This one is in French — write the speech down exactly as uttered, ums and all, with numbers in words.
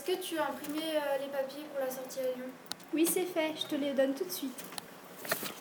que tu as imprimé euh, les papiers pour la sortie à Lyon? Oui, c'est fait, je te les donne tout de suite.